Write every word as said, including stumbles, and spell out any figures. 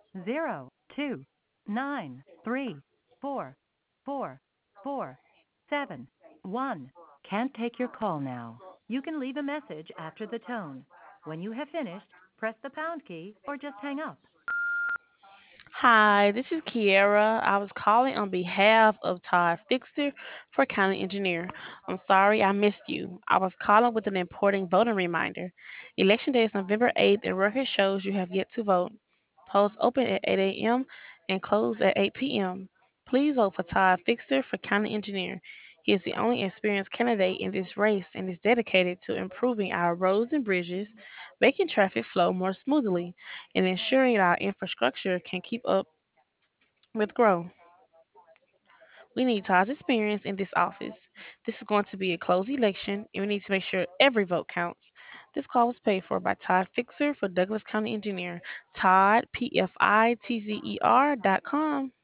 zero two nine three four four four seven one. Can't take your call now. You can leave a message after the tone. When you have finished, press the pound key or just hang up. Hi, this is Kiera. I was calling on behalf of Todd Fixer for County Engineer. I'm sorry I missed you. I was calling with an important voting reminder. Election day is November eighth, and record shows you have yet to vote. Polls open at eight a m and close at eight p m. Please vote for Todd Fixer for County Engineer. He is the only experienced candidate in this race and is dedicated to improving our roads and bridges, making traffic flow more smoothly, and ensuring our infrastructure can keep up with growth. We need Todd's experience in this office. This is going to be a close election, and we need to make sure every vote counts. This call was paid for by Todd Fixer for Douglas County Engineer. Todd, P F I T Z E R dot com.